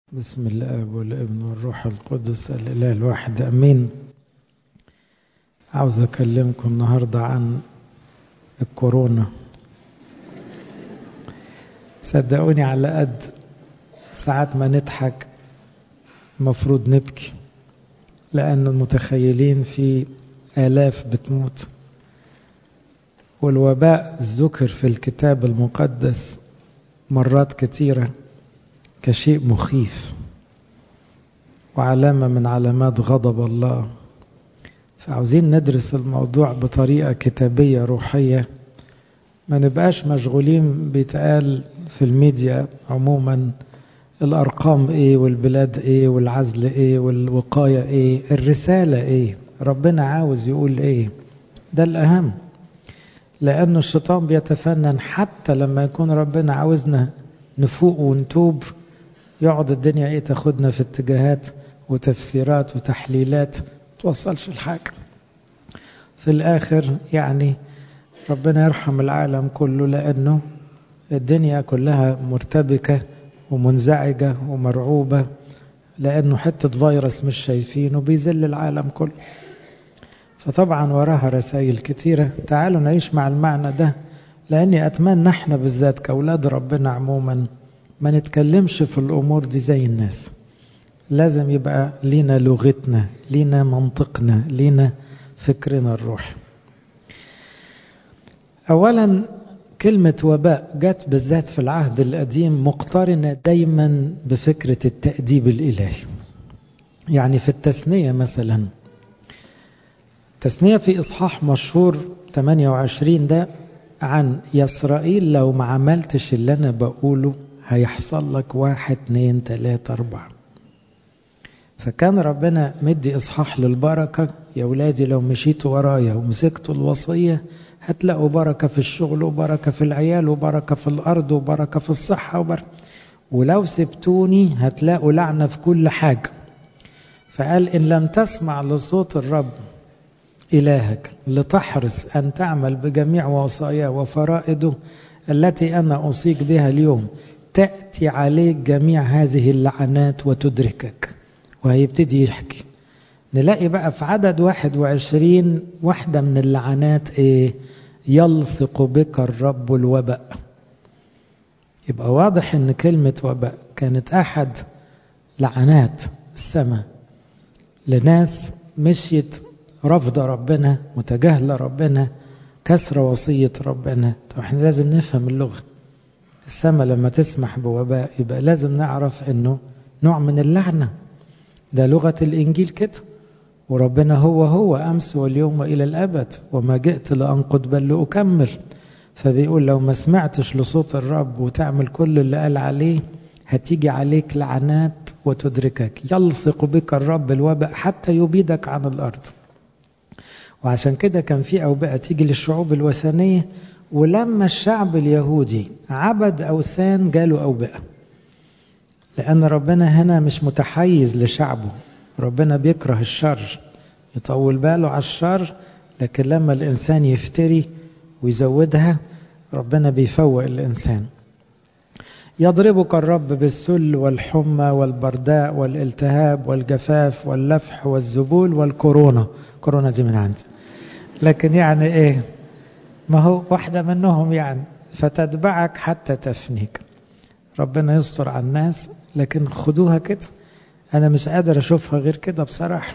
بسم الآب والابن والروح القدس الإله الواحد أمين. عاوز أكلمكم النهاردة عن الكورونا. صدقوني على قد ساعات ما نضحك مفروض نبكي، لأن المتخيلين في آلاف بتموت، والوباء ذكر في الكتاب المقدس مرات كتيرة كشيء مخيف وعلامة من علامات غضب الله. فعاوزين ندرس الموضوع بطريقة كتابية روحية، ما نبقاش مشغولين بيتقال في الميديا عموما الأرقام ايه والبلاد ايه والعزل ايه والوقاية ايه، الرسالة ايه، ربنا عاوز يقول ايه. ده الأهم، لأنه الشيطان بيتفنن حتى لما يكون ربنا عاوزنا نفوق ونتوب، يقعد الدنيا ايه تاخدنا في اتجاهات وتفسيرات وتحليلات توصلش الحاجة. في الآخر يعني ربنا يرحم العالم كله، لأنه الدنيا كلها مرتبكة ومنزعجة ومرعوبة، لأنه حتة فيروس مش شايفينه بيذل العالم كله. فطبعا وراها رسائل كتيرة. تعالوا نعيش مع المعنى ده، لأني أتمنى احنا بالذات كأولاد ربنا عموما ما نتكلمش في الأمور دي زي الناس. لازم يبقى لينا لغتنا، لينا منطقنا، لينا فكرنا الروحي. أولا كلمة وباء جت بالذات في العهد القديم مقترنة دايما بفكرة التأديب الإلهي. يعني في التثنية مثلا، التثنية في إصحاح مشهور 28 ده عن يا إسرائيل لو ما عملتش اللي أنا بقوله هيحصل لك 1 2 3 4. فكان ربنا مدي إصحاح للبركة، يا ولادي لو مشيتوا ورايا ومسكتوا الوصية هتلاقوا بركة في الشغل وبركة في العيال وبركة في الأرض وبركة في الصحة ولو سبتوني هتلاقوا لعنة في كل حاجة. فقال إن لم تسمع لصوت الرب إلهك لتحرص أن تعمل بجميع وصاياه وفرائده التي أنا أوصيك بها اليوم، تأتي عليك جميع هذه اللعنات وتدركك. وهيبتدي يحكي، نلاقي بقى في عدد 21 واحدة من اللعنات ايه؟ يلصق بك الرب الوباء. يبقى واضح ان كلمة وباء كانت احد لعنات السماء لناس مشيت رفض ربنا، متجاهلة ربنا، كسر وصية ربنا. طب احنا لازم نفهم اللغة. السماء لما تسمح بوباء يبقى لازم نعرف انه نوع من اللعنة. ده لغة الإنجيل كده، وربنا هو أمس واليوم وإلى الأبد، وما جئت لأنقض بل لأكمل. فبيقول لو ما سمعتش لصوت الرب وتعمل كل اللي قال عليه هتيجي عليك لعنات وتدركك. يلصق بك الرب الوباء حتى يبيدك عن الأرض. وعشان كده كان في أوبئة تيجي للشعوب الوثنية، ولما الشعب اليهودي عبد أوثان جاله أوبئة، لأن ربنا هنا مش متحيز لشعبه. ربنا بيكره الشر، يطول باله على الشر، لكن لما الإنسان يفتري ويزودها ربنا بيفوق الإنسان. يضربك الرب بالسل والحمى والبرداء والالتهاب والجفاف واللفح والذبول والكورونا. كورونا دي من عندي، لكن يعني ايه، ما هو واحدة منهم يعني. فتتبعك حتى تفنيك. ربنا يستر على الناس، لكن خدوها كده، أنا مش قادر أشوفها غير كده بصراحة.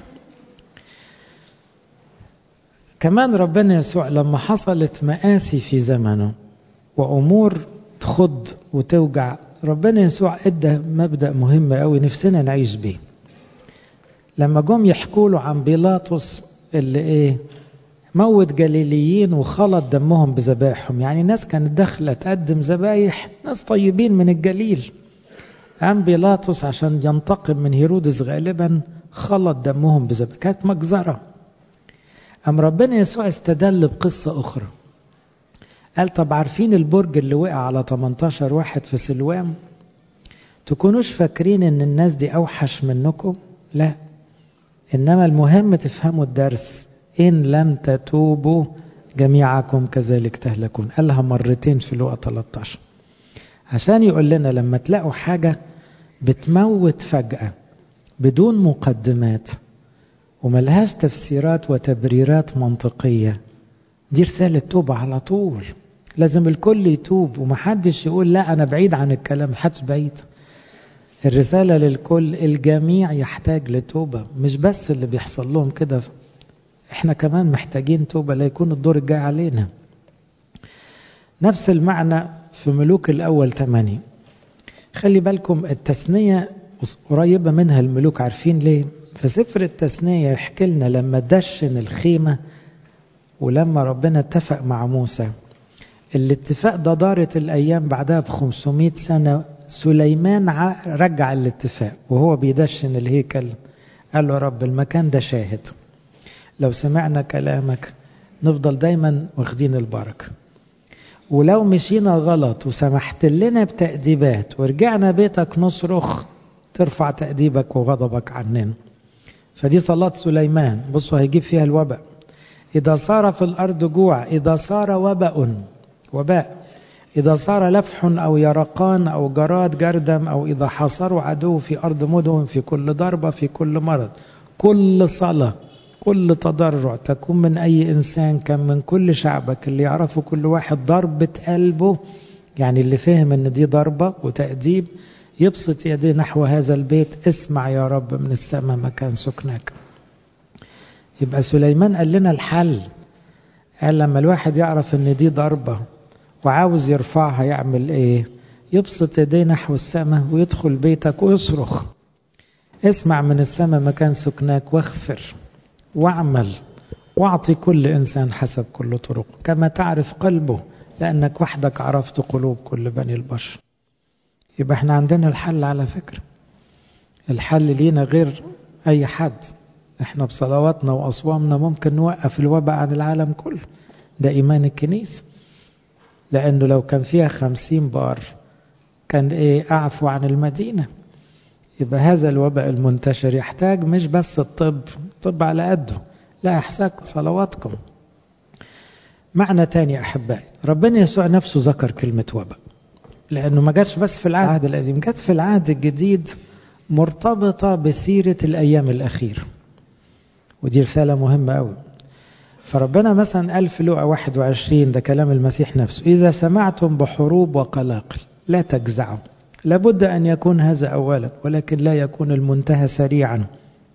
كمان ربنا يسوع لما حصلت مآسي في زمنه وأمور تخض وتوجع، ربنا يسوع ادى مبدأ مهم قوي نفسنا نعيش بيه. لما جم يحكوا له عن بيلاطس اللي ايه موت جليليين وخلط دمهم بذبائحهم، يعني ناس كانت داخله تقدم ذبايح، ناس طيبين من الجليل، قام بيلاطس عشان ينتقم من هيرودس غالبا خلط دمهم بذبائح، كانت مجزرة. قام ربنا يسوع استدل بقصة أخرى، قال طب عارفين البرج اللي وقع على 18 واحد في سلوام؟ تكونوش فاكرين ان الناس دي أوحش منكم، لا، إنما المهم تفهموا الدرس، إن لم تتوبوا جميعكم كذلك تهلكون. قالها مرتين في لوقا 13 عشان يقول لنا لما تلاقوا حاجة بتموت فجأة بدون مقدمات وملهاش تفسيرات وتبريرات منطقية، دي رسالة توبة على طول. لازم الكل يتوب ومحدش يقول لا أنا بعيد عن الكلام، محدش بعيد. الرسالة للكل، الجميع يحتاج لتوبة، مش بس اللي بيحصل لهم كده، احنا كمان محتاجين توبة لا يكون الدور الجاي علينا. نفس المعنى في ملوك الأول 8. خلي بالكم التثنية قريبة منها الملوك، عارفين ليه؟ في سفر التثنية يحكي لنا لما دشن الخيمة ولما ربنا اتفق مع موسى، الاتفاق ده دارت الأيام بعدها ب500 سنة. سليمان رجع الاتفاق وهو بيدشن الهيكل، قال له رب المكان ده شاهد، لو سمعنا كلامك نفضل دايما واخدين البركة، ولو مشينا غلط وسمحت لنا بتأديبات ورجعنا بيتك نصرخ ترفع تأديبك وغضبك عننا. فدي صلاة سليمان. بصوا هيجيب فيها الوباء. إذا صار في الأرض جوع، إذا صار وباء، إذا صار لفح أو يرقان أو جراد جردم، أو إذا حاصروا عدو في أرض مدن، في كل ضربة، في كل مرض، كل صلاة، كل تضرع تكون من أي إنسان كان من كل شعبك، اللي يعرفه كل واحد ضربة قلبه، يعني اللي فهم أن دي ضربة وتأديب، يبسط يديه نحو هذا البيت، اسمع يا رب من السماء مكان سكنك. يبقى سليمان قال لنا الحل. قال لما الواحد يعرف أن دي ضربة وعاوز يرفعها يعمل إيه؟ يبسط يديه نحو السماء ويدخل بيتك ويصرخ، اسمع من السماء مكان سكنك، واغفر واعمل واعطي كل إنسان حسب كل طرق كما تعرف قلبه، لأنك وحدك عرفت قلوب كل بني البشر. يبقى احنا عندنا الحل على فكرة. الحل لينا غير أي حد. احنا بصلواتنا وأصوامنا ممكن نوقف الوباء عن العالم كله. ده إيمان الكنيسة. لأنه لو كان فيها 50 بار كان أعفو عن المدينة. يبقى هذا الوباء المنتشر يحتاج مش بس الطب على قده، لا، يحتاج صلواتكم. معنى تاني أحبائي، ربنا يسوع نفسه ذكر كلمة وباء، لأنه ما جاتش بس في العهد القديم، جات في العهد الجديد مرتبطة بسيرة الأيام الأخيرة، ودي رسالة مهمة أوي. فربنا مثلا قال في لوقا 21، ده كلام المسيح نفسه، إذا سمعتم بحروب وقلاقل لا تجزعوا، لابد أن يكون هذا أولا، ولكن لا يكون المنتهى سريعا.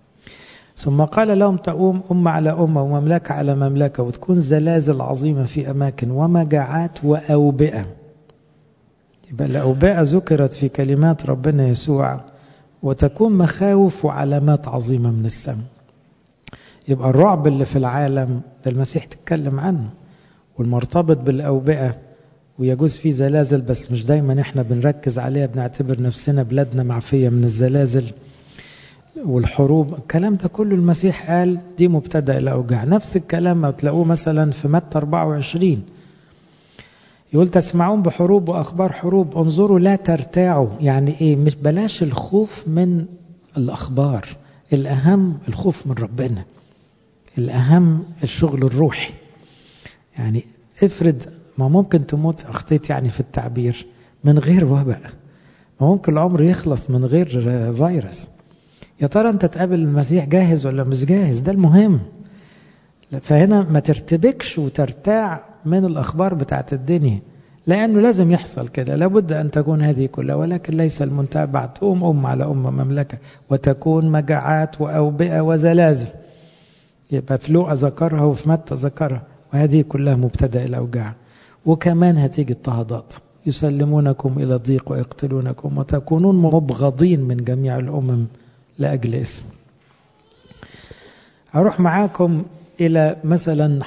ثم قال لهم تقوم أمة على أمة ومملكة على مملكة، وتكون زلازل عظيمة في أماكن ومجاعات وأوبئة. يبقى الأوبئة ذكرت في كلمات ربنا يسوع، وتكون مخاوف وعلامات عظيمة من السماء. يبقى الرعب اللي في العالم ده المسيح تتكلم عنه، والمرتبط بالأوبئة، ويجوز فيه زلازل بس مش دايما احنا بنركز عليها، بنعتبر نفسنا بلادنا معفية من الزلازل والحروب. الكلام ده كله المسيح قال دي مبتدأ الأوجاع. نفس الكلام هتلاقوه مثلا في متى 24، يقول تسمعون بحروب وأخبار حروب، انظروا لا ترتاعوا. يعني ايه؟ مش بلاش الخوف من الأخبار، الأهم الخوف من ربنا، الأهم الشغل الروحي. يعني افرض ما ممكن تموت أخطيت يعني في التعبير من غير وباء، ما ممكن العمر يخلص من غير فيروس. يا ترى أنت تقابل المسيح جاهز ولا مش جاهز؟ ده المهم. فهنا ما ترتبكش وترتاع من الأخبار بتاعت الدنيا، لأنه لازم يحصل كده، لابد أن تكون هذه كلها، ولكن ليس المنتهى بعد. تقوم أمة على أمة مملكة، وتكون مجاعات وأوبئة وزلازل. يبقى في لوقا ذكرها وفي متى ذكرها، وهذه كلها مبتدأ الأوجاع. وكمان هتيجي اضطهادات، يسلمونكم إلى ضيق ويقتلونكم وتكونون مبغضين من جميع الأمم لأجل اسم. أروح معاكم إلى مثلا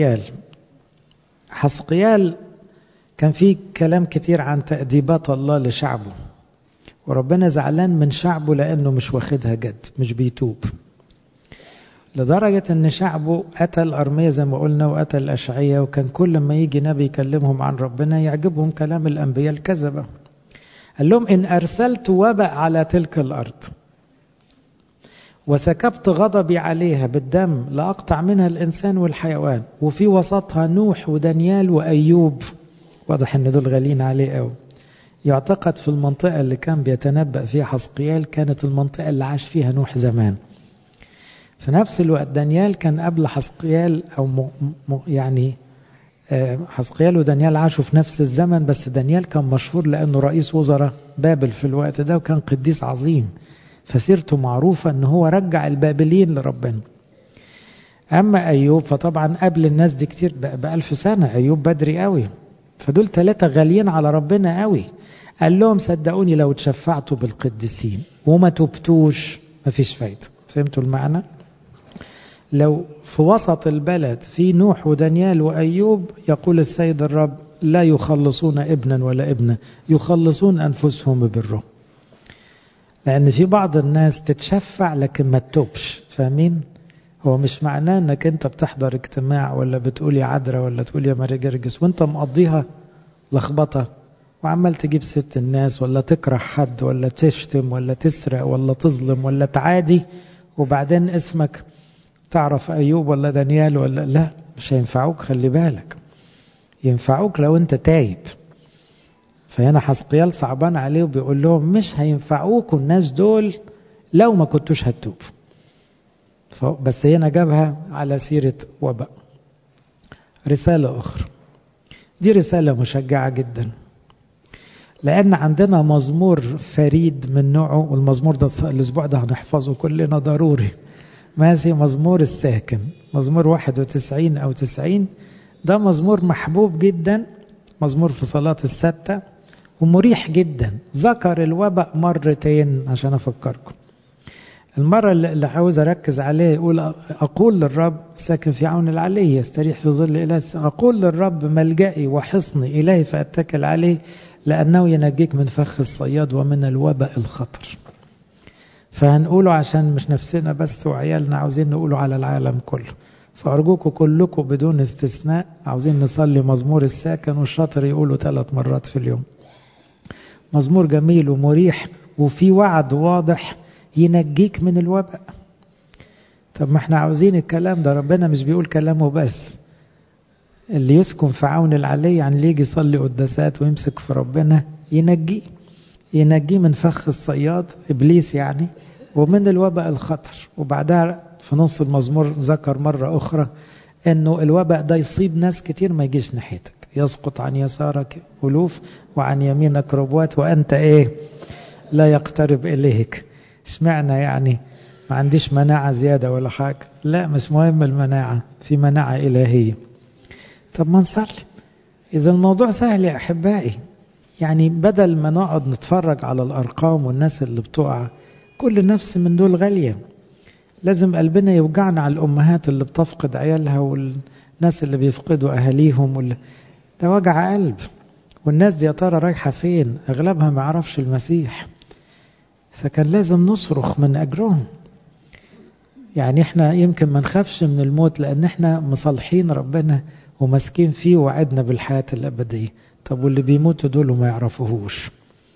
حسقيال كان فيه كلام كتير عن تأديبات الله لشعبه، وربنا زعلان من شعبه لأنه مش واخدها جد، مش بيتوب، لدرجة أن شعبه قتل أرميا زي ما قلنا وقتل أشعية، وكان كل ما يجي نبي يكلمهم عن ربنا يعجبهم كلام الأنبياء الكذبة. قال لهم إن أرسلت وباء على تلك الأرض وسكبت غضبي عليها بالدم لأقطع منها الإنسان والحيوان، وفي وسطها نوح ودانيال وأيوب، واضح أن دول غالين عليه قوي. يعتقد في المنطقة اللي كان بيتنبأ فيها حزقيال كانت المنطقة اللي عاش فيها نوح زمان. في نفس الوقت دانيال كان قبل حزقيال، أو يعني حزقيال ودانيال عاشوا في نفس الزمن، بس دانيال كان مشهور لأنه رئيس وزراء بابل في الوقت ده، وكان قديس عظيم، فسيرته معروفة أنه هو رجع البابليين لربنا. أما أيوب فطبعا قبل الناس دي كتير، ب1000 سنة، أيوب بدري قوي. فدول 3 غاليين على ربنا قوي. قال لهم صدقوني لو تشفعتوا بالقديسين وما تبتوش مفيش فايدة. فهمتوا المعنى؟ لو في وسط البلد في نوح ودانيال وأيوب، يقول السيد الرب لا يخلصون ابنا ولا ابنة، يخلصون أنفسهم ببره. لأن في بعض الناس تتشفع لكن ما تتوبش. فاهمين؟ هو مش معناه انك انت بتحضر اجتماع ولا بتقول يا عذراء ولا تقول يا ماري جرجس وانت مقضيها لخبطة وعمال تجيب سيرة الناس، ولا تكره حد، ولا تشتم، ولا تسرق، ولا تظلم، ولا تعادي، وبعدين اسمك تعرف أيوب ولا دانيال ولا لا. مش هينفعوك، خلي بالك. ينفعوك لو انت تايب. فهنا حزقيال صعبان عليه وبيقول لهم مش هينفعوكوا الناس دول لو ما كنتوش هتوب. بس هنا جابها على سيرة وباء. رسالة أخرى، دي رسالة مشجعة جدا، لأن عندنا مزمور فريد من نوعه، والمزمور ده الأسبوع ده هنحفظه كلنا ضروري. ماشي، مزمور الساكن، مزمور 91 أو 90. ده مزمور محبوب جدا، مزمور في صلاة الستة ومريح جدا. ذكر الوباء مرتين عشان أفكركم. المرة اللي عاوز أركز عليه يقول أقول للرب ساكن في عون العلي يستريح في ظل إله. أقول للرب ملجئي وحصني إلهي فأتكل عليه، لأنه ينجيك من فخ الصياد ومن الوباء الخطر. فهنقوله عشان مش نفسنا بس وعيالنا، عاوزين نقوله على العالم كله. فأرجوكم كلكم بدون استثناء عاوزين نصلي مزمور الساكن، والشاطر يقوله 3 مرات في اليوم. مزمور جميل ومريح وفي وعد واضح ينجيك من الوباء. طب ما احنا عاوزين الكلام ده، ربنا مش بيقول كلامه بس. اللي يسكن في عون العلي يعني اللي يجي يصلي قداسات ويمسك في ربنا ينجيه من فخ الصياد إبليس يعني، ومن الوباء الخطر. وبعدها في نص المزمور ذكر مرة أخرى أنه الوباء ده يصيب ناس كتير ما يجيش ناحيتك، يسقط عن يسارك ألوف وعن يمينك ربوات وأنت إيه لا يقترب إليك. اشمعنى يعني؟ ما عنديش مناعة زيادة ولا حاجة؟ لا، مش مهم المناعة، في مناعة إلهية. طب ما نصلي. إذا الموضوع سهل يا أحبائي، يعني بدل ما نقعد نتفرج على الأرقام والناس اللي بتقع، كل نفس من دول غالية. لازم قلبنا يوجعنا على الأمهات اللي بتفقد عيالها، والناس اللي بيفقدوا أهاليهم، ده وجع قلب. والناس دي يا ترى رايحة فين؟ أغلبها ما يعرفش المسيح، فكان لازم نصرخ من أجرهم. يعني احنا يمكن ما نخافش من الموت لأن احنا مصالحين ربنا ومسكين فيه ووعدنا بالحياة الأبدية. طب واللي بيموتوا دول وما يعرفوهوش،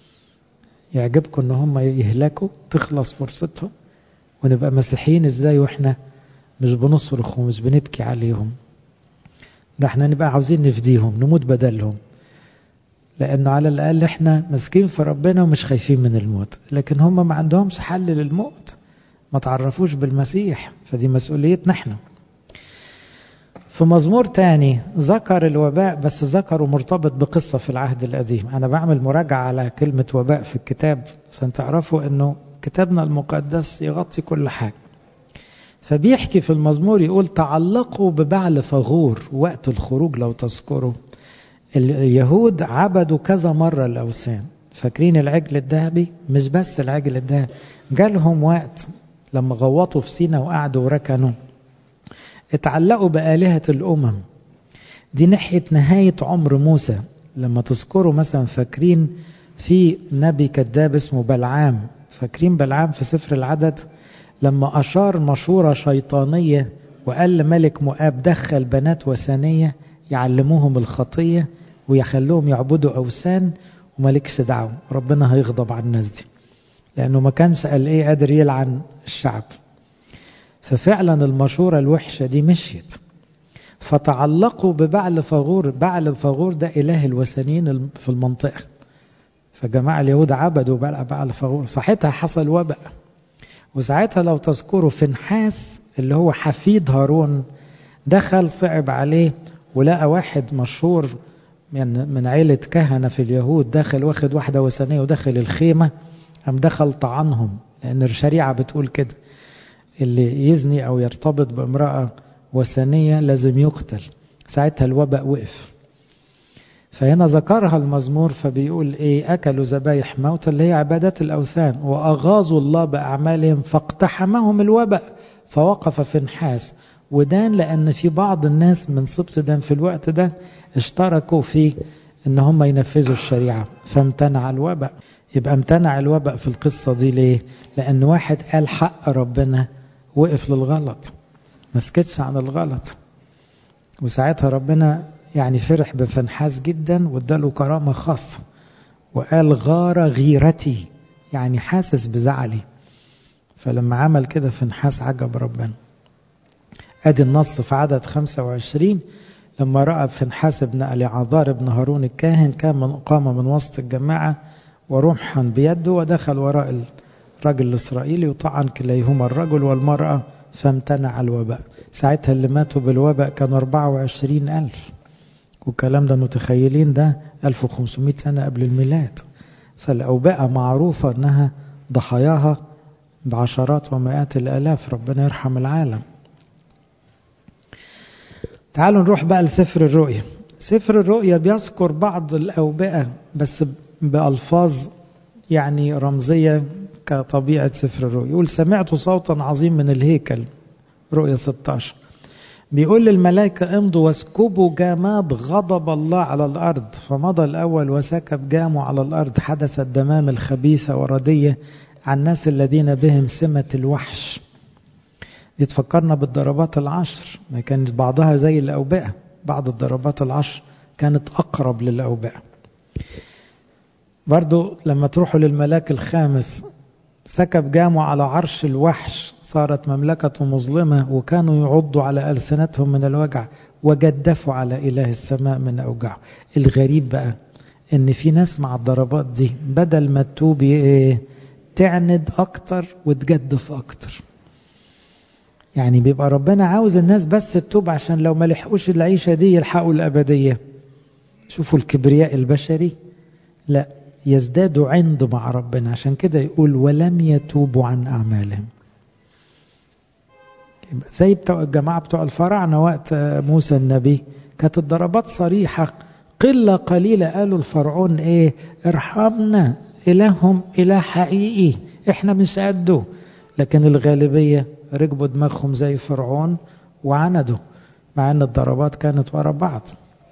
يعجبكم ان هم يهلكوا تخلص فرصتهم، ونبقى مسيحيين ازاي واحنا مش بنصرخ ومش بنبكي عليهم؟ ده احنا نبقى عاوزين نفديهم، نموت بدلهم، لأنه على الأقل احنا مسكين في ربنا ومش خايفين من الموت. لكن هم ما عندهمش حل للموت، ما تعرفوش بالمسيح، فدي مسؤوليتنا احنا. في مزمور تاني ذكر الوباء، بس ذكره مرتبط بقصة في العهد القديم. أنا بعمل مراجعة على كلمة وباء في الكتاب عشان تعرفوا أنه كتابنا المقدس يغطي كل حاجة. فبيحكي في المزمور يقول تعلقوا ببعل فغور وقت الخروج. لو تذكروا اليهود عبدوا كذا مرة الأوثان. فاكرين العجل الذهبي؟ مش بس العجل الذهبي، جالهم وقت لما غوطوا في سينا وقعدوا وركنوا اتعلقوا بآلهة الأمم. دي ناحية نهاية عمر موسى. لما تذكروا مثلا، فاكرين في نبي كذاب اسمه بلعام؟ فاكرين بلعام في سفر العدد لما أشار مشورة شيطانية وقال لملك مؤاب دخل بنات وثنية يعلموهم الخطية ويخلوهم يعبدوا أوثان وملكش دعوة، ربنا هيغضب على الناس دي، لأنه ما كانش قال إيه قادر يلعن الشعب. ففعلا المشورة الوحشة دي مشيت. فتعلقوا ببعل فغور. بعل فغور ده إله الوثنيين في المنطقة. فجماعة اليهود عبدوا بعل فغور، صحتها حصل وباء. وساعتها لو تذكروا فنحاس اللي هو حفيد هارون دخل صعب عليه، ولقى واحد مشهور من عيلة كهنة في اليهود داخل واخد واحدة وثنية وداخل الخيمة، قام دخل طعنهم، لأن الشريعة بتقول كده اللي يزني أو يرتبط بامرأة وثنية لازم يقتل. ساعتها الوباء وقف. فهنا ذكرها المزمور فبيقول ايه؟ أكلوا ذبايح موتى اللي هي عبادات الأوثان، وأغاظوا الله بأعمالهم فاقتحمهم الوباء فوقف فنحاس ودان، لأن في بعض الناس من سبط دان في الوقت ده اشتركوا في ان هم ينفذوا الشريعة فامتنع الوباء. يبقى امتنع الوباء في القصة دي ليه؟ لأن واحد قال حق ربنا وقف للغلط، ما سكتش عن الغلط. وساعتها ربنا يعني فرح بفنحاس جدا واداله كرامة خاصة، وقال غار غيرتي، يعني حاسس بزعلي. فلما عمل كده فنحاس عجب ربنا. ادي النص في عدد 25 لما رأى فنحاس ابن اليعاذار ابن هارون الكاهن كان قام من وسط الجماعة ورمحا بيده ودخل وراء الرجل الإسرائيلي وطعن كليهما الرجل والمرأة فامتنع الوباء. ساعتها اللي ماتوا بالوباء كانوا 24,000، والكلام ده متخيلين ده 1500 سنة قبل الميلاد. فالأوباء معروفة أنها ضحاياها بعشرات ومئات الآلاف. ربنا يرحم العالم. تعالوا نروح بقى لسفر الرؤيا. سفر الرؤيا بيذكر بعض الأوبئة بس بألفاظ يعني رمزية كطبيعة سفر الرؤيا. يقول سمعت صوتا عظيم من الهيكل، رؤيا 16، بيقول للملائكة امضوا واسكبوا جامات غضب الله على الأرض، فمضى الأول وسكب جامه على الأرض، حدثت دمام الخبيثة وردية عن الناس الذين بهم سمة الوحش. دي تفكرنا بالضربات العشر، ما كانت بعضها زي الأوبئة، بعض الضربات العشر كانت أقرب للأوبئة. برضو لما تروحوا للملاك الخامس سكب جامه على عرش الوحش، صارت مملكته مظلمة، وكانوا يعضوا على ألسنتهم من الوجع وجدفوا على إله السماء من أوجعه. الغريب بقى إن في ناس مع الضربات دي بدل ما تتوب تعند أكتر وتجدف أكتر. يعني بيبقى ربنا عاوز الناس بس تتوب عشان لو ما لحقوش العيشة دي يلحقوا الأبدية. شوفوا الكبرياء البشري، لا يزدادوا عند مع ربنا. عشان كده يقول ولم يتوبوا عن أعمالهم. زي بتوع الجماعة بتوع الفراعنة وقت موسى النبي، كانت الضربات صريحة. قلة قليلة قالوا الفرعون ارحمنا، إلههم إله حقيقي، احنا مش قده. لكن الغالبية ركبوا دماغهم زي فرعون وعندوا، مع ان الضربات كانت ورا بعض.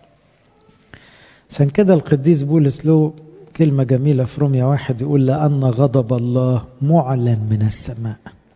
عشان كده القديس بولس له كلمة جميلة في روميا 1 يقول لأن غضب الله معلن من السماء،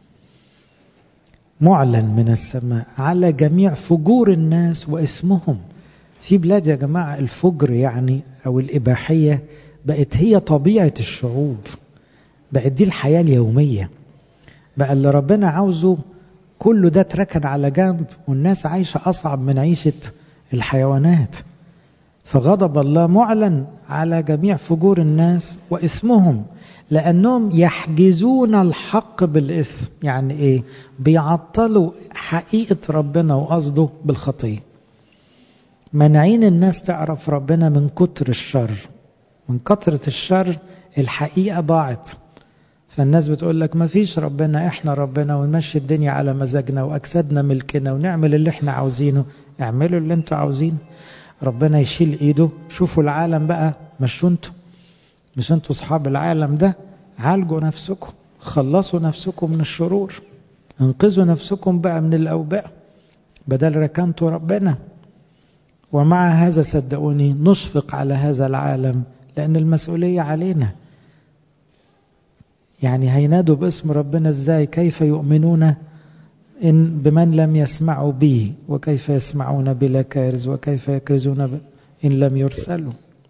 معلن من السماء على جميع فجور الناس واسمهم. في بلاد يا جماعة الفجر يعني أو الإباحية بقت هي طبيعة الشعوب، بقت دي الحياة اليومية. بقى اللي ربنا عاوزه كله ده اتركن على جنب، والناس عايشة أصعب من عيشة الحيوانات. فغضب الله معلن على جميع فجور الناس واسمهم، لأنهم يحجزون الحق بالاسم. يعني ايه؟ بيعطلوا حقيقة ربنا وقصده بالخطية. منعين الناس تعرف ربنا من كتر الشر، من كترة الشر الحقيقة ضاعت. فالناس بتقول لك ما فيش ربنا، احنا ربنا، ونمشي الدنيا على مزاجنا واجسادنا ملكنا ونعمل اللي احنا عاوزينه. اعملوا اللي انتوا عاوزينه، ربنا يشيل ايده. شوفوا العالم بقى، مش انتوا اصحاب العالم ده. عالجوا نفسكم، خلصوا نفسكم من الشرور، انقذوا نفسكم بقى من الاوبئة بدل ركنتوا ربنا. ومع هذا صدقوني نشفق على هذا العالم، لان المسؤولية علينا. يعني هينادوا باسم ربنا ازاي؟ كيف يؤمنون إن بمن لم يسمعوا به، وكيف يسمعون بلا كارز، وكيف يكرزون إن لم يرسلوا.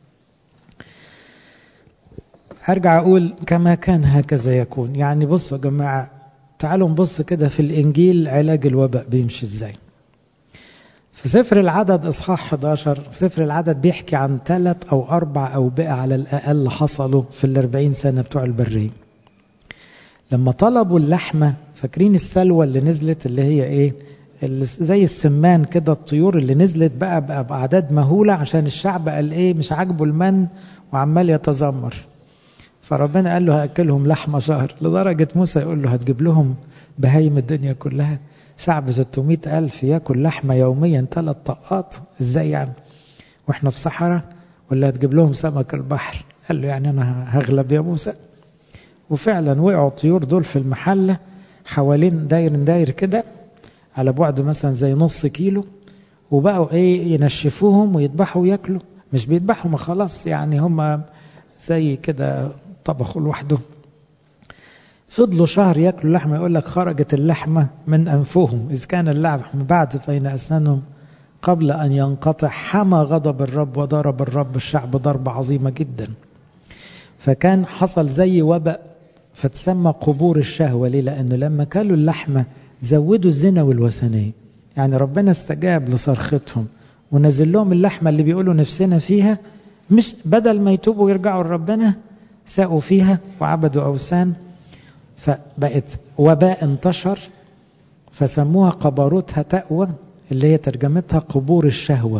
أرجع أقول كما كان هكذا يكون. يعني بصوا يا جماعة، تعالوا نبص كده في الإنجيل علاج الوباء بيمشي ازاي. في سفر العدد إصحاح 11، سفر العدد بيحكي عن 3 أو 4 أوبئة على الأقل حصلوا في 40 سنة بتوع البرية. لما طلبوا اللحمة، فاكرين السلوى اللي نزلت اللي هي إيه؟ اللي زي السمان كده، الطيور اللي نزلت بقى بأعداد مهولة، عشان الشعب قال إيه مش عاجبه المن وعمال يتذمر. فربنا قال له هأكلهم لحمة شهر، لدرجة موسى يقول له هتجيب لهم بهايم الدنيا كلها؟ شعب 600,000 يأكل لحمة يوميا 3 طقات، ازاي يعني واحنا في صحراء؟ ولا هتجيب لهم سمك البحر؟ قال له يعني انا هغلب يا موسى؟ وفعلا وقعوا الطيور دول في المحلة حوالين داير كده على بعد مثلا زي نص كيلو، وبقوا ايه ينشفوهم ويذبحوا وياكلوا. مش بيذبحوا ما خلاص يعني، هم زي كده طبخوا لوحده. فضلوا شهر ياكلوا لحمة، يقول لك خرجت اللحمة من أنفهم، إذ كان اللحم بعد بين أسنانهم قبل أن ينقطع. حمى غضب الرب وضرب الرب الشعب ضربة عظيمة جدا. فكان حصل زي وباء، فتسمى قبور الشهوة. ليه؟ لأنه لما كلوا اللحمة زودوا الزنا والوثنية. يعني ربنا استجاب لصرختهم ونزل لهم اللحمة اللي بيقولوا نفسنا فيها، مش بدل ما يتوبوا ويرجعوا لربنا ساقوا فيها وعبدوا أوثان. فبقت وباء انتشر، فسموها قبروتها تأوى، اللي هي ترجمتها قبور الشهوة.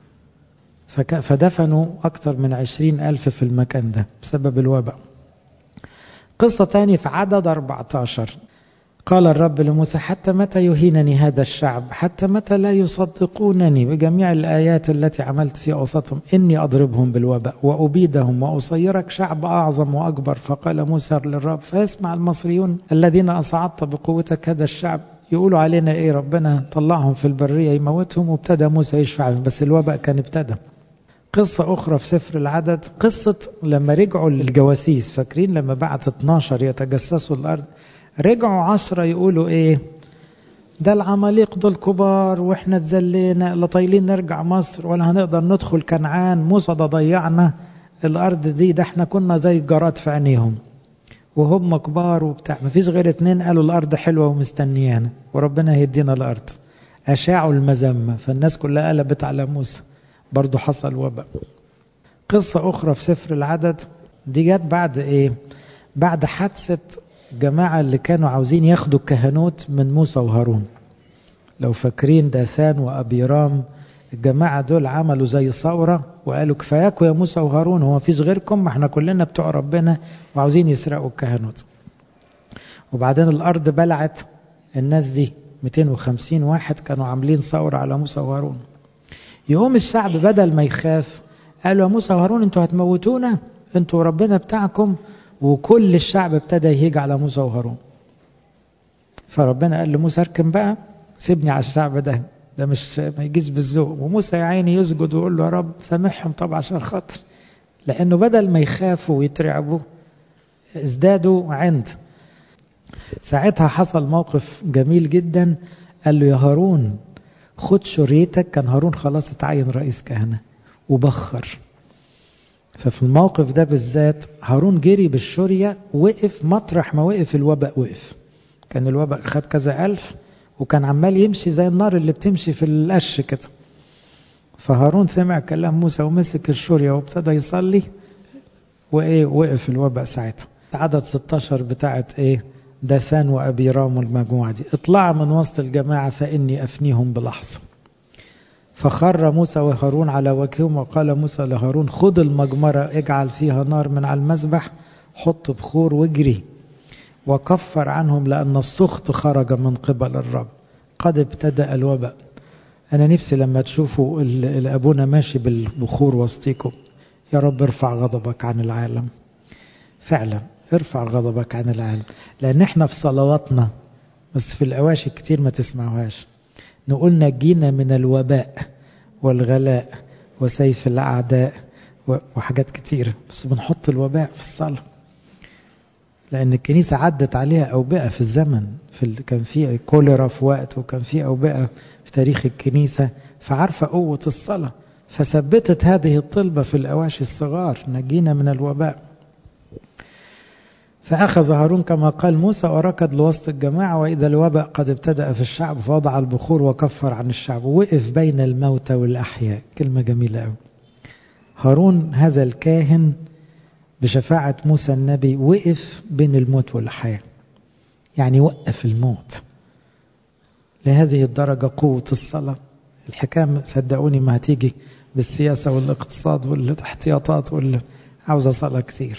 فدفنوا أكثر من 20,000 في المكان ده بسبب الوباء. قصة تانية في عدد 14، قال الرب لموسى حتى متى يهينني هذا الشعب؟ حتى متى لا يصدقونني بجميع الآيات التي عملت في أوسطهم؟ إني أضربهم بالوباء وأبيدهم وأصيرك شعب أعظم وأكبر. فقال موسى للرب فيسمع المصريون الذين أصعدت بقوتك هذا الشعب يقولوا علينا إيه؟ ربنا طلعهم في البرية يموتهم. وابتدى موسى يشفع، بس الوباء كان ابتدى. قصة أخرى في سفر العدد، قصة لما رجعوا للجواسيس. فاكرين لما بعت 12 يتجسسوا الأرض، رجعوا 10 يقولوا ايه؟ ده العماليق دول كبار واحنا اتذلينا، لا طايلين نرجع مصر ولا هنقدر ندخل كنعان. موسى ده ضيعنا الارض دي، ده احنا كنا زي الجراد في عينيهم وهم كبار وبتاع. مفيش غير 2 قالوا الارض حلوة ومستنيانا وربنا هيدينا الارض. اشاعوا المذمة، فالناس كلها قلبت على موسى. برضو حصل وباء. قصة اخرى في سفر العدد، دي جت بعد ايه؟ بعد حادثة الجماعة اللي كانوا عاوزين ياخدوا الكهنوت من موسى وهارون. لو فاكرين داثان وأبيرام، الجماعة دول عملوا زي ثورة وقالوا كفاياكوا يا موسى وهارون، هو مفيش غيركم، ما احنا كلنا بتوع ربنا، وعاوزين يسرقوا الكهنوت. وبعدين الأرض بلعت الناس دي، 250 واحد كانوا عاملين ثورة على موسى وهارون. يقوم الشعب بدل ما يخاف قالوا يا موسى وهارون انتوا هتموتونا، انتوا ربنا بتاعكم. وكل الشعب ابتدى يهيج على موسى وهارون. فربنا قال لموسى اركن بقى، سيبني على الشعب ده مش ما يجيش بالذوق. وموسى يا عيني يسجد ويقول له يا رب سامحهم طبعا عشان خاطر، لانه بدل ما يخافوا ويترعبوا ازدادوا عند. ساعتها حصل موقف جميل جدا، قال له يا هارون خد شريتك. كان هارون خلاص اتعين رئيس كهنة وبخر. ففي الموقف ده بالذات هارون جري بالشرية، وقف مطرح ما وقف الوباء وقف. كان الوباء خد كذا ألف، وكان عمال يمشي زي النار اللي بتمشي في القش كده. فهارون سمع كلام موسى ومسك الشرية وابتدى يصلي، وإيه وقف الوباء ساعتها. عدد 16 بتاعت إيه؟ داثان وأبيرام والمجموعة دي، اطلع من وسط الجماعة فإني أفنيهم بلحظة. فخر موسى وهارون على وجههم، وقال موسى لهارون خذ المجمرة اجعل فيها نار من على المذبح، حط بخور واجري وكفر عنهم، لأن السخط خرج من قبل الرب، قد ابتدأ الوباء. أنا نفسي لما تشوفوا أبونا ماشي بالبخور وسطيكم، يا رب ارفع غضبك عن العالم. فعلا ارفع غضبك عن العالم، لأن احنا في صلواتنا بس في الأواشي كتير ما تسمعوهاش نقول نجينا من الوباء والغلاء وسيف الأعداء وحاجات كتيرة، بس بنحط الوباء في الصلاة، لأن الكنيسة عدت عليها أوبئة في الزمن. كان في كوليرا في وقت، وكان في أوبئة في تاريخ الكنيسة، فعارفة قوة الصلاة، فثبتت هذه الطلبة في الأواشي الصغار، نجينا من الوباء. فأخذ هارون كما قال موسى وركض لوسط الجماعة، وإذا الوباء قد ابتدأ في الشعب فوضع البخور وكفر عن الشعب، ووقف بين الموتى والأحياء. كلمة جميلة أوي. هارون هذا الكاهن بشفاعة موسى النبي وقف بين الموت والحياة، يعني وقف الموت. لهذه الدرجة قوة الصلاة. الحكاية صدقوني ما هتيجي بالسياسة والاقتصاد والاحتياطات عاوزة صلاة كثير.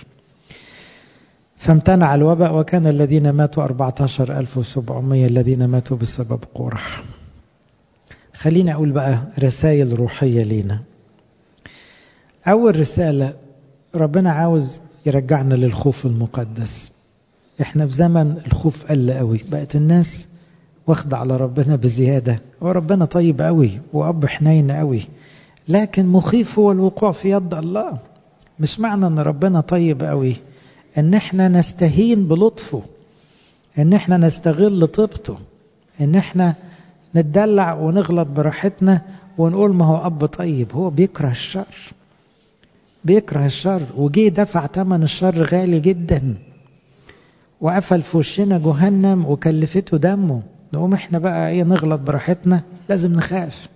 فامتنع الوباء، وكان الذين ماتوا 14,700 الذين ماتوا بسبب قرح. خليني أقول بقى رسائل روحية لينا. أول رسالة، ربنا عاوز يرجعنا للخوف المقدس. احنا في زمن الخوف قل قوي، بقت الناس واخدة على ربنا بزيادة، وربنا طيب قوي وأب حنين قوي، لكن مخيف هو الوقوع في يد الله. مش معنى ان ربنا طيب قوي ان احنا نستهين بلطفه، ان احنا نستغل طيبته، ان احنا نتدلع ونغلط براحتنا ونقول ما هو أب طيب. هو بيكره الشر، بيكره الشر، وجي دفع ثمن الشر غالي جدا، وقفل في وشنا جهنم وكلفته دمه. نقوم احنا بقى ايه نغلط براحتنا؟ لازم نخاف.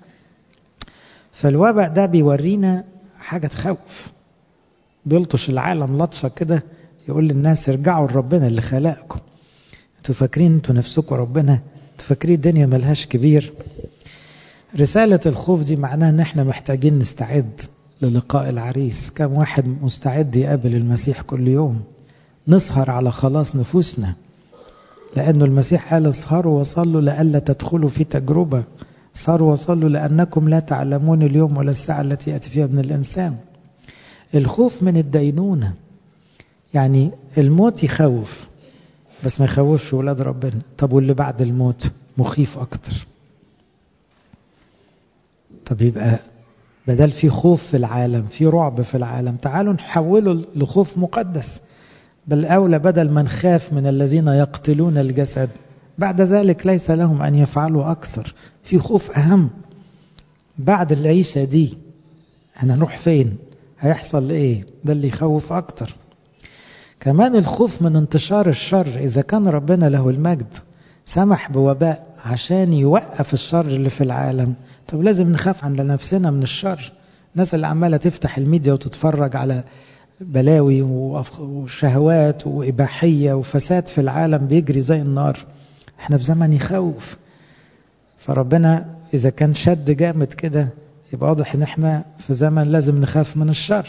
فالوباء ده بيورينا حاجة تخوف، بيلطش العالم لطشة كده، يقول للناس ارجعوا لربنا اللي خلقكم. انتوا فاكرين انتوا نفسكم ربنا؟ انتوا فاكرين الدنيا ملهاش كبير؟ رسالة الخوف دي معناها ان احنا محتاجين نستعد للقاء العريس. كم واحد مستعد يقابل المسيح كل يوم؟ نسهر على خلاص نفوسنا، لأنه المسيح قال اسهروا وصلوا لئلا تدخلوا في تجربة. اسهروا وصلوا لأنكم لا تعلمون اليوم ولا الساعة التي يأتي فيها ابن الإنسان. الخوف من الدينونة، يعني الموت يخوف، بس ما يخوفش ولاد ربنا. طب واللي بعد الموت مخيف أكتر. طب يبقى بدل في خوف في العالم، في رعب في العالم، تعالوا نحوله لخوف مقدس. بل أولى بدل ما نخاف من الذين يقتلون الجسد، بعد ذلك ليس لهم أن يفعلوا أكثر. في خوف أهم. بعد العيشة دي هنروح فين؟ هيحصل إيه؟ ده اللي يخوف أكتر. كمان الخوف من انتشار الشر. إذا كان ربنا له المجد سمح بوباء عشان يوقف الشر اللي في العالم، طب لازم نخاف عن نفسنا من الشر. الناس اللي عمالة تفتح الميديا وتتفرج على بلاوي وشهوات وإباحية وفساد في العالم بيجري زي النار، احنا في زمن يخوف. فربنا إذا كان شد جامد كده، يبقى واضح ان احنا في زمن لازم نخاف من الشر.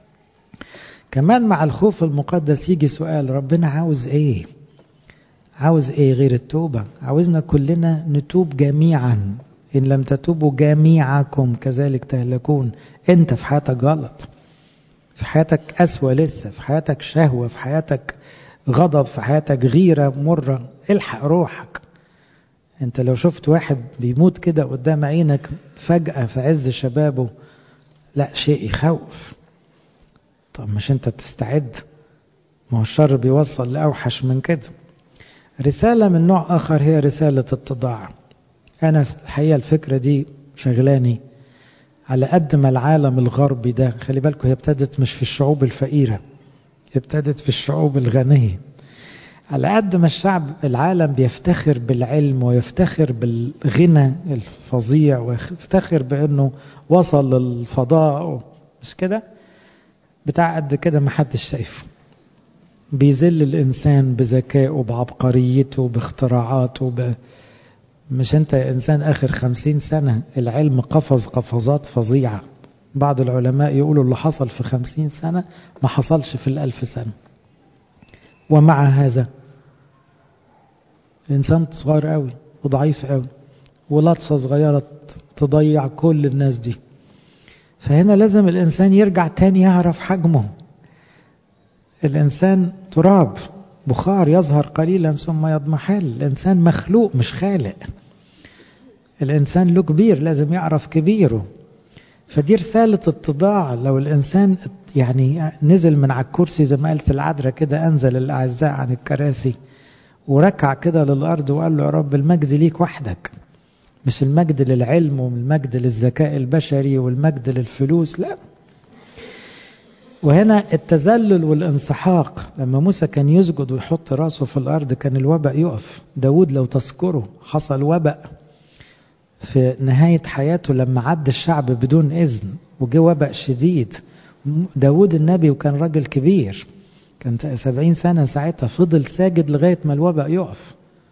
كمان مع الخوف المقدس يجي سؤال، ربنا عاوز ايه؟ عاوز ايه غير التوبة؟ عاوزنا كلنا نتوب جميعا. إن لم تتوبوا جميعكم كذلك تهلكون. انت في حياتك غلط، في حياتك أسوأ لسه، في حياتك شهوة، في حياتك غضب، في حياتك غيرة مرة. الحق روحك. انت لو شفت واحد بيموت كده قدام عينك فجأة في عز شبابه، لا شيء يخوف. طب مش انت تستعد؟ ما هو الشر بيوصل لأوحش من كده. رسالة من نوع آخر هي رسالة التضاع. أنا الحقيقة الفكرة دي شغلاني. على قد ما العالم الغربي ده، خلي بالكم، هي ابتدت مش في الشعوب الفقيرة، ابتدت في الشعوب الغنية. على قد ما العالم بيفتخر بالعلم ويفتخر بالغنى الفظيع ويفتخر بأنه وصل للفضاء، مش كده؟ بتاع قد كده ما حدش شايفه. بيذل الإنسان بذكائه بعبقريته باختراعاته مش انت يا إنسان آخر 50 سنة العلم قفز قفزات فظيعة. بعض العلماء يقولوا اللي حصل في 50 سنة ما حصلش في 1000 سنة. ومع هذا الإنسان صغير قوي وضعيف قوي، ولطشة صغيرة تضيع كل الناس دي. فهنا لازم الإنسان يرجع تاني يعرف حجمه. الإنسان تراب بخار يظهر قليلا ثم يضمحل. الإنسان مخلوق مش خالق. الإنسان له كبير، لازم يعرف كبيره. فدي رسالة اتضاع. لو الإنسان يعني نزل من على الكرسي زي ما قالت العذراء كده، أنزل الأعزاء عن الكراسي وركع كده للأرض وقال له يا رب المجد ليك وحدك، مش المجد للعلم والمجد للذكاء البشري والمجد للفلوس، لا. وهنا التذلل والانسحاق، لما موسى كان يسجد ويحط راسه في الأرض كان الوباء يقف. داود لو تذكروا حصل وباء في نهاية حياته لما عد الشعب بدون إذن وجه وباء شديد. داود النبي وكان راجل كبير، كان 70 سنة ساعتها، فضل ساجد لغاية ما الوباء يقف،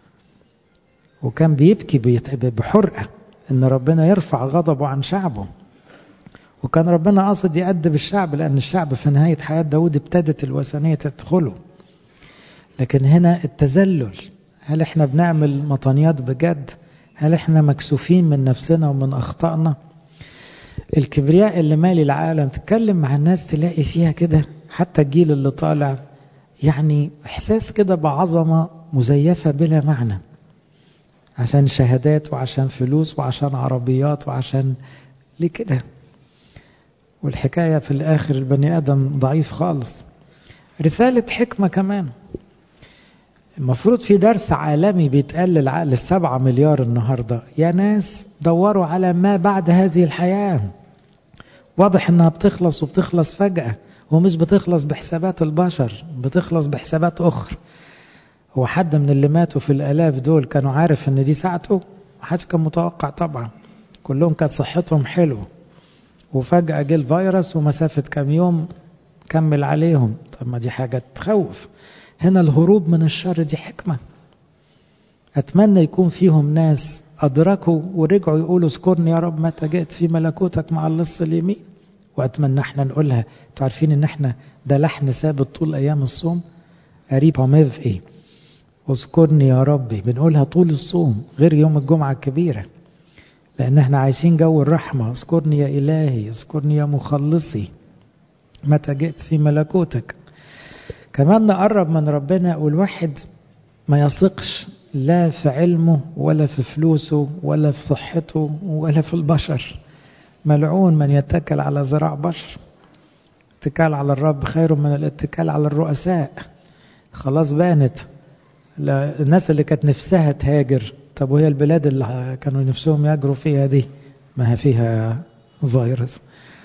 وكان بيبكي بحرقة إن ربنا يرفع غضبه عن شعبه. وكان ربنا قاصد يأدب الشعب، لأن الشعب في نهاية حياة داود ابتدت الوثنية تدخله. لكن هنا التذلل، هل احنا بنعمل مطانيات بجد؟ هل احنا مكسوفين من نفسنا ومن أخطائنا؟ الكبرياء اللي مالي العالم، تتكلم مع الناس تلاقي فيها كده، حتى الجيل اللي طالع يعني إحساس كده بعظمة مزيفة بلا معنى، عشان شهادات وعشان فلوس وعشان عربيات وعشان ليه كده. والحكاية في الآخر البني آدم ضعيف خالص. رسالة حكمة كمان، المفروض في درس عالمي بيتقال للعقل 7 مليار النهاردة، يا ناس دوروا على ما بعد هذه الحياة. واضح انها بتخلص وبتخلص فجأة، ومش بتخلص بحسابات البشر، بتخلص بحسابات أخرى. هو حد من اللي ماتوا في الآلاف دول كانوا عارف ان دي ساعته؟ محدش كان متوقع طبعا، كلهم كانت صحتهم حلوة، وفجأة جه الفيروس ومسافة كام يوم كمل عليهم. طب ما دي حاجة تخوف. هنا الهروب من الشر دي حكمة. أتمنى يكون فيهم ناس أدركوا ورجعوا يقولوا اذكرني يا رب متى جئت في ملكوتك مع اللص اليمين. وأتمنى احنا نقولها. انتوا عارفين ان احنا ده لحن ثابت طول أيام الصوم، قريب ميف ايه، اذكرني يا ربي، بنقولها طول الصوم غير يوم الجمعة الكبيرة، لأن احنا عايشين جو الرحمة. اذكرني يا إلهي، اذكرني يا مخلصي متى جئت في ملكوتك. كمان نقرب من ربنا، والواحد ما يثقش لا في علمه ولا في فلوسه ولا في صحته ولا في البشر. ملعون من يتكل على ذراع بشر. اتكال على الرب خير من الاتكال على الرؤساء. خلاص بانت الناس اللي كانت نفسها تهاجر. طب وهي البلاد اللي كانوا نفسهم يهاجروا فيها دي ما هي فيها فيروس؟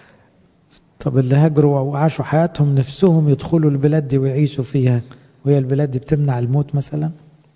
طب اللي هاجروا وعاشوا حياتهم نفسهم يدخلوا البلاد دي ويعيشوا فيها، وهي البلاد دي بتمنع الموت مثلا؟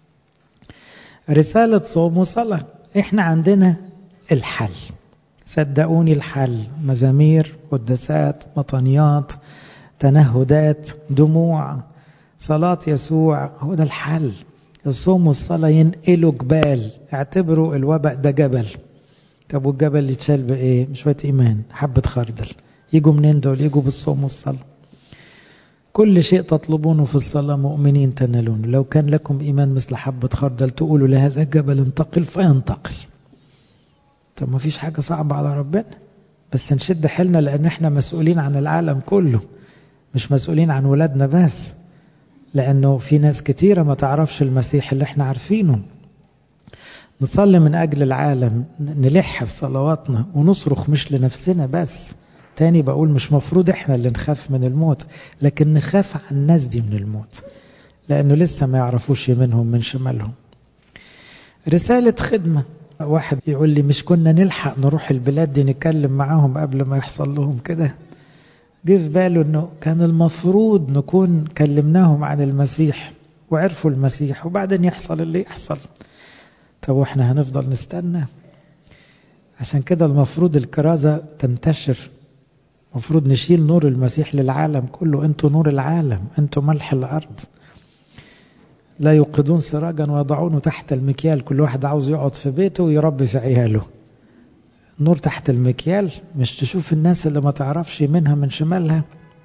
رسالة صوم وصلاة. احنا عندنا الحل، صدقوني الحل، مزامير، قداسات، مطانيات، تنهدات، دموع، صلاة يسوع، هو ده الحل. الصوم والصلاة ينقلوا جبال. اعتبروا الوباء ده جبل. طب والجبل اللي يتشال بايه؟ شوية ايمان، حبة خردل. يجوا منين دول؟ يجوا بالصوم والصلاة. كل شيء تطلبونه في الصلاة مؤمنين تنالون. لو كان لكم إيمان مثل حبة خردل تقولوا لهذا الجبل انتقل فينتقل. طب ما فيش حاجة صعبة على ربنا، بس نشد حيلنا، لأن احنا مسؤولين عن العالم كله، مش مسؤولين عن ولادنا بس، لأنه في ناس كتيرة ما تعرفش المسيح اللي احنا عارفينه. نصلي من أجل العالم، نلح في صلواتنا ونصرخ مش لنفسنا بس. تاني بقول مش مفروض احنا اللي نخاف من الموت، لكن نخاف عن الناس دي من الموت، لأنه لسه ما يعرفوش يمينهم من شمالهم. رسالة خدمة. واحد يقول لي مش كنا نلحق نروح البلاد دي نكلم معاهم قبل ما يحصل لهم كده؟ جه في باله انه كان المفروض نكون كلمناهم عن المسيح وعرفوا المسيح، وبعدين يحصل اللي يحصل. طب واحنا هنفضل نستنى؟ عشان كده المفروض الكرازة تنتشر، المفروض نشيل نور المسيح للعالم كله. انتوا نور العالم، انتوا ملح الارض. لا يوقدون سراجا ويضعونه تحت المكيال. كل واحد عاوز يقعد في بيته ويربي في عياله. نور تحت المكيال، مش تشوف الناس اللي ما تعرفش منها من شمالها.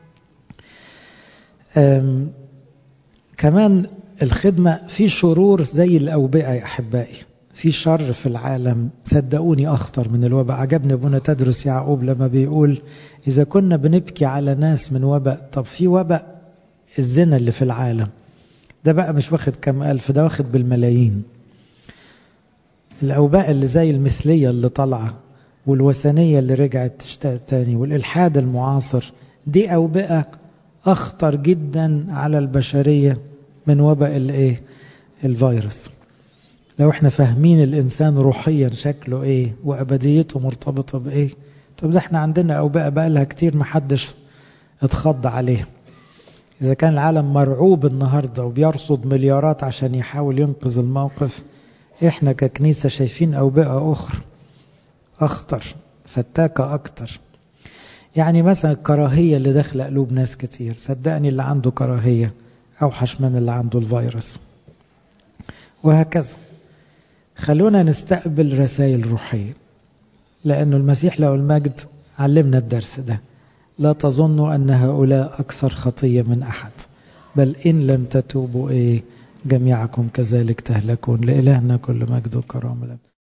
كمان الخدمة في شرور زي الأوبئة يا أحبائي، في شر في العالم صدقوني أخطر من الوباء. عجبني ابونا تدرس يعقوب لما بيقول إذا كنا بنبكي على ناس من وباء، طب في وباء الزنا اللي في العالم ده بقى مش واخد كم ألف، ده واخد بالملايين. الأوباء اللي زي المثلية اللي طالعة، والوثنية اللي رجعت تشتاق تاني، والإلحاد المعاصر، دي أوبئة أخطر جدا على البشرية من وباء الفيروس. لو احنا فاهمين الإنسان روحيا شكله ايه وأبديته مرتبطة بايه. طب ده احنا عندنا أوبئة بقى لها كتير محدش اتخض عليه. إذا كان العالم مرعوب النهاردة وبيرصد مليارات عشان يحاول ينقذ الموقف، إحنا ككنيسة شايفين أوبئة أخرى أخطر فتاكة أكتر. يعني مثلا الكراهية اللي داخل قلوب ناس كتير، صدقني اللي عنده كراهية أوحش من اللي عنده الفيروس، وهكذا. خلونا نستقبل رسائل روحية، لأن المسيح له المجد علمنا الدرس ده. لا تظنوا أن هؤلاء أكثر خطية من أحد، بل إن لم تتوبوا جميعكم كذلك تهلكون. لإلهنا كل مجد وكرامة.